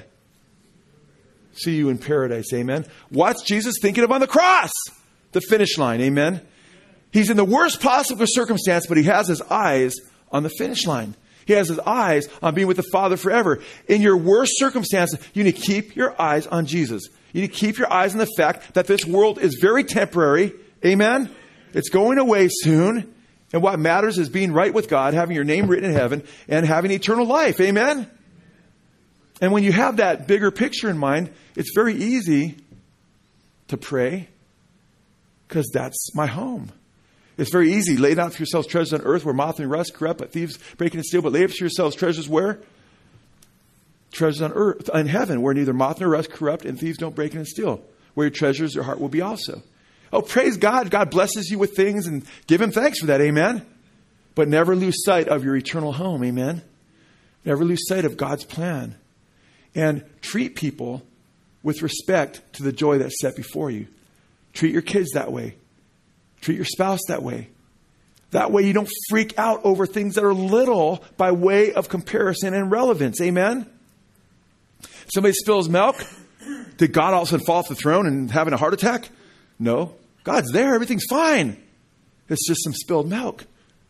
See you in paradise. Amen. What's Jesus thinking of on the cross? The finish line. Amen. He's in the worst possible circumstance, but he has his eyes on the finish line. He has his eyes on being with the Father forever. In your worst circumstances, you need to keep your eyes on Jesus. You need to keep your eyes on the fact that this world is very temporary. Amen. It's going away soon. And what matters is being right with God, having your name written in heaven, and having eternal life. Amen. And when you have that bigger picture in mind, it's very easy to pray because that's my home. It's very easy. Lay not for yourselves treasures on earth where moth and rust corrupt, but thieves break and steal. But lay up for yourselves treasures where? Treasures on earth, in heaven, where neither moth nor rust corrupt and thieves don't break and steal. Where your treasures, your heart will be also. Oh, praise God. God blesses you with things and give Him thanks for that. Amen. But never lose sight of your eternal home. Amen. Never lose sight of God's plan. And treat people with respect to the joy that's set before you. Treat your kids that way. Treat your spouse that way. That way you don't freak out over things that are little by way of comparison and relevance. Amen? Somebody spills milk. Did God all of a sudden fall off the throne and having a heart attack? No. God's there. Everything's fine. It's just some spilled milk.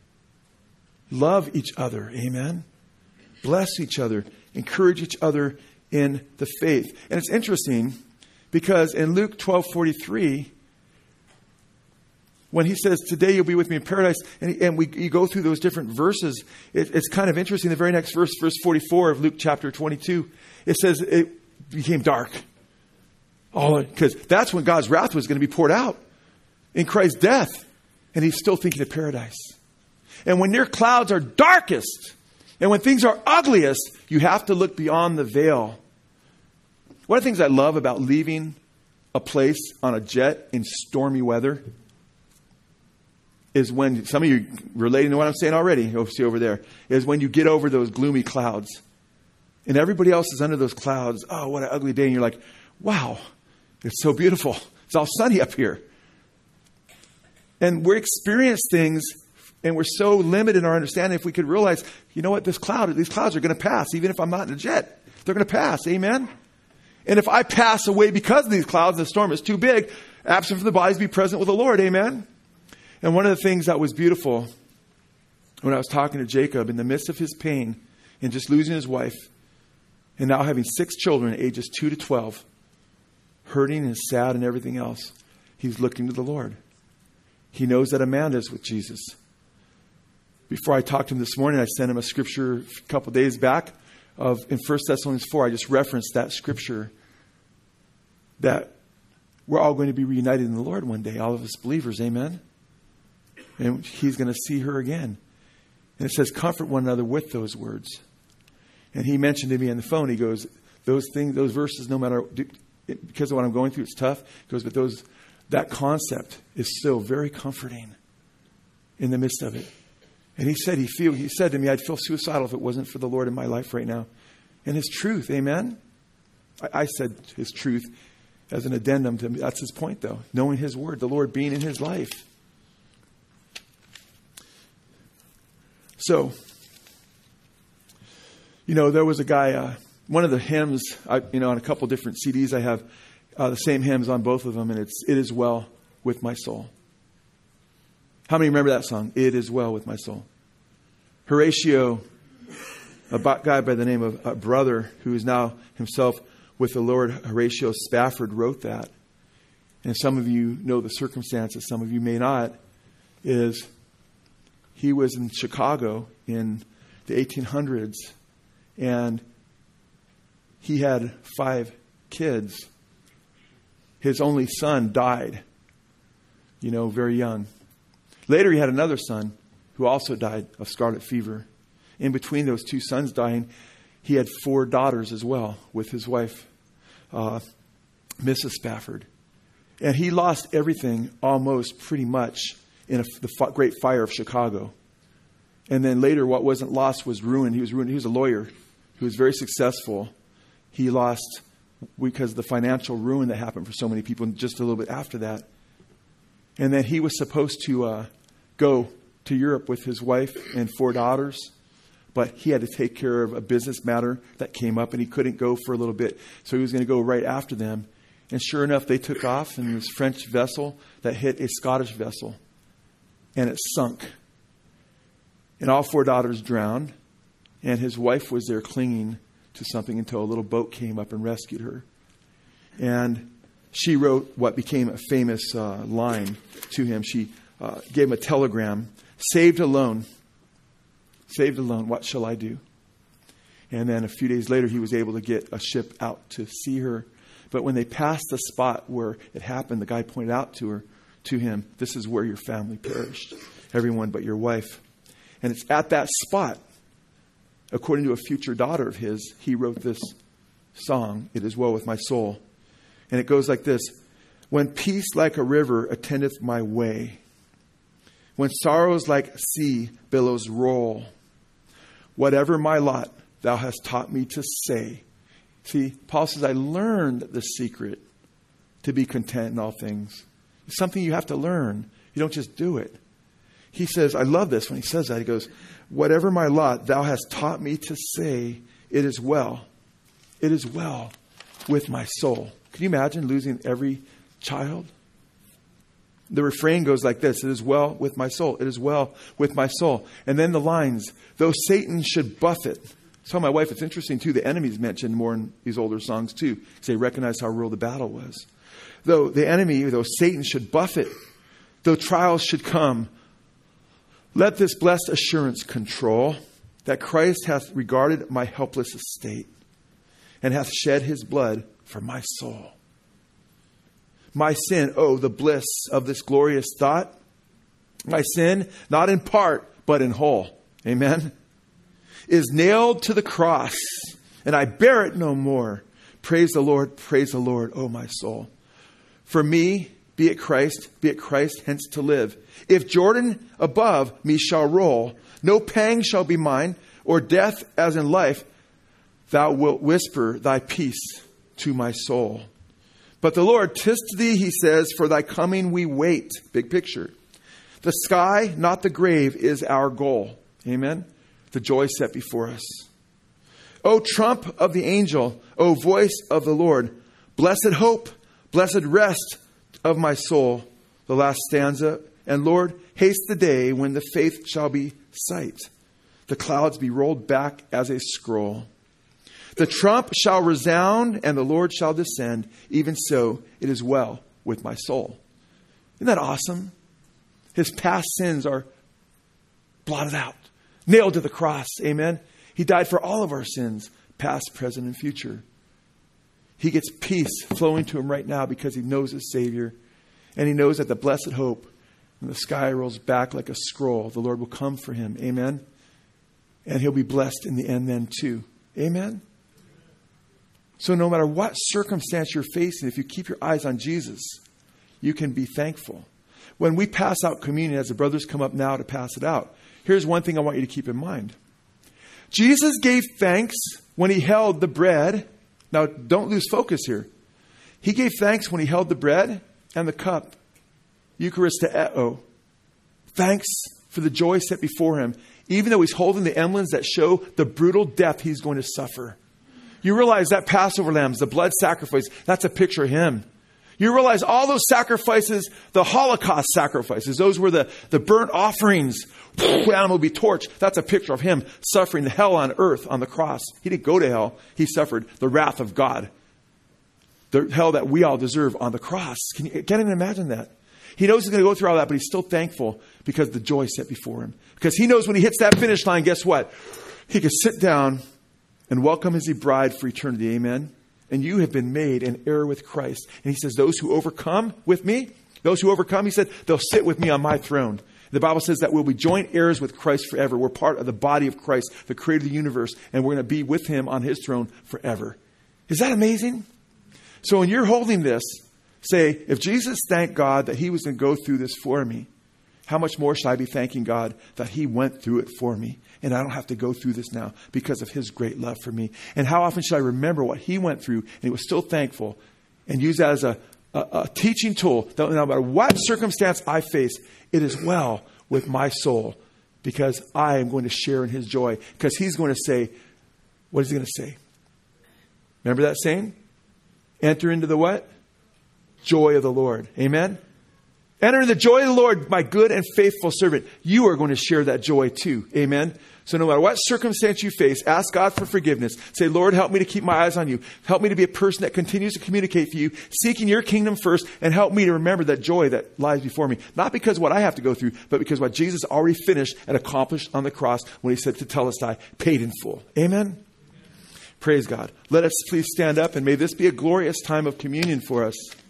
Love each other. Amen? Bless each other. Encourage each other in the faith. And it's interesting because in Luke 12:43, when He says, today you'll be with me in paradise, and you go through those different verses, it's kind of interesting. The very next verse, verse 44 of Luke chapter 22, it says it became dark. Oh, because that's when God's wrath was going to be poured out in Christ's death. And He's still thinking of paradise. And when your clouds are darkest, and when things are ugliest, you have to look beyond the veil. One of the things I love about leaving a place on a jet in stormy weather is when, some of you relating to what I'm saying already, you'll see over there, is when you get over those gloomy clouds. And everybody else is under those clouds. Oh, what an ugly day. And you're like, wow, it's so beautiful. It's all sunny up here. And we experience things, and we're so limited in our understanding. If we could realize, you know what, these clouds are going to pass, even if I'm not in a jet. They're going to pass. Amen? And if I pass away because of these clouds, the storm is too big, absent from the bodies, be present with the Lord. Amen? And one of the things that was beautiful when I was talking to Jacob in the midst of his pain and just losing his wife and now having 6 children ages 2 to 12, hurting and sad and everything else, he's looking to the Lord. He knows that Amanda's with Jesus. Before I talked to him this morning, I sent him a scripture a couple days back in 1 Thessalonians 4. I just referenced that scripture that we're all going to be reunited in the Lord one day, all of us believers. Amen? And he's going to see her again. And it says, comfort one another with those words. And he mentioned to me on the phone, he goes, those verses, no matter, because of what I'm going through, it's tough. He goes, but that concept is still very comforting in the midst of it. And he said, he said to me, I'd feel suicidal if it wasn't for the Lord in my life right now. And His truth, amen? I said His truth as an addendum to me. That's his point, though. Knowing His word, the Lord being in his life. So, there was a guy, one of the hymns, on a couple different CDs I have, the same hymns on both of them, and it's It Is Well With My Soul. How many remember that song? It Is Well With My Soul. Horatio, a guy by the name of a brother who is now himself with the Lord, Horatio Spafford, wrote that. And some of you know the circumstances, some of you may not, is he was in Chicago in the 1800s, and he had 5 kids. His only son died, very young. Later, he had another son who also died of scarlet fever. In between those 2 sons dying, he had 4 daughters as well with his wife, Mrs. Spafford. And he lost everything almost pretty much in the Great Fire of Chicago. And then later, what wasn't lost was ruined. He was ruined. He was a lawyer who was very successful. He lost because of the financial ruin that happened for so many people just a little bit after that. And then he was supposed to go to Europe with his wife and 4 daughters. But he had to take care of a business matter that came up, and he couldn't go for a little bit. So he was going to go right after them. And sure enough, they took off in this French vessel that hit a Scottish vessel. And it sunk. And all 4 daughters drowned. And his wife was there clinging to something until a little boat came up and rescued her. And she wrote what became a famous line to him. She gave him a telegram. Saved alone. Saved alone. What shall I do? And then a few days later, he was able to get a ship out to see her. But when they passed the spot where it happened, the guy pointed out to him, this is where your family perished. Everyone but your wife. And it's at that spot, according to a future daughter of his, he wrote this song, It Is Well With My Soul. And it goes like this. When peace like a river attendeth my way, when sorrows like sea billows roll, whatever my lot, thou hast taught me to say. See, Paul says, I learned the secret to be content in all things. It's something you have to learn. You don't just do it. He says, I love this when he says that. He goes, whatever my lot, thou hast taught me to say, it is well. It is well with my soul. Can you imagine losing every child? The refrain goes like this. It is well with my soul. It is well with my soul. And then the lines, though Satan should buffet. I told my wife, it's interesting too, the enemy's mentioned more in these older songs too, because they recognize how real the battle was. Though Satan should buffet, though trials should come, let this blessed assurance control that Christ hath regarded my helpless estate and hath shed his blood for my soul. My sin, oh, the bliss of this glorious thought. My sin, not in part, but in whole. Amen. Is nailed to the cross, and I bear it no more. Praise the Lord, O my soul. For me, be it Christ, hence to live. If Jordan above me shall roll, no pang shall be mine, or death as in life, thou wilt whisper thy peace to my soul. But the Lord, 'tis to thee, he says, for thy coming we wait. Big picture. The sky, not the grave, is our goal. Amen. The joy set before us. O trump of the angel, O voice of the Lord, blessed hope, blessed rest of my soul. The last stanza. And Lord, haste the day when the faith shall be sight. The clouds be rolled back as a scroll. The trump shall resound and the Lord shall descend. Even so, it is well with my soul. Isn't that awesome? His past sins are blotted out. Nailed to the cross. Amen. He died for all of our sins, past, present, and future. He gets peace flowing to him right now because he knows his Savior. And he knows that the blessed hope, when the sky rolls back like a scroll, the Lord will come for him. Amen. And he'll be blessed in the end then too. Amen. So no matter what circumstance you're facing, if you keep your eyes on Jesus, you can be thankful. When we pass out communion, as the brothers come up now to pass it out, here's one thing I want you to keep in mind. Jesus gave thanks when he held the bread. Now, don't lose focus here. He gave thanks when he held the bread and the cup. Eucharisteo. Thanks for the joy set before him, even though he's holding the emblems that show the brutal death he's going to suffer. You realize that Passover lambs, the blood sacrifice, that's a picture of him. You realize all those sacrifices, the Holocaust sacrifices, those were the burnt offerings. The animal would be torched. That's a picture of him suffering the hell on earth on the cross. He didn't go to hell. He suffered the wrath of God. The hell that we all deserve on the cross. Can't even imagine that. He knows he's going to go through all that, but he's still thankful because the joy set before him. Because he knows when he hits that finish line, guess what? He can sit down and welcome his bride for eternity. Amen. And you have been made an heir with Christ. And he says, those who overcome with me, those who overcome, he said, they'll sit with me on my throne. The Bible says that we'll be joint heirs with Christ forever. We're part of the body of Christ, the creator of the universe, and we're going to be with him on his throne forever. Is that amazing? So when you're holding this, say, if Jesus thanked God that he was going to go through this for me, how much more should I be thanking God that he went through it for me? And I don't have to go through this now because of his great love for me. And how often should I remember what he went through and he was still thankful, and use that as a teaching tool that no matter what circumstance I face, it is well with my soul because I am going to share in his joy. Because he's going to say, what is he going to say? Remember that saying? Enter into the what? Joy of the Lord. Amen? Enter in the joy of the Lord, my good and faithful servant. You are going to share that joy too. Amen? So no matter what circumstance you face, ask God for forgiveness. Say, Lord, help me to keep my eyes on you. Help me to be a person that continues to communicate for you, seeking your kingdom first, and help me to remember that joy that lies before me. Not because of what I have to go through, but because what Jesus already finished and accomplished on the cross when he said to Telestai, paid in full. Amen? Praise God. Let us please stand up, and may this be a glorious time of communion for us.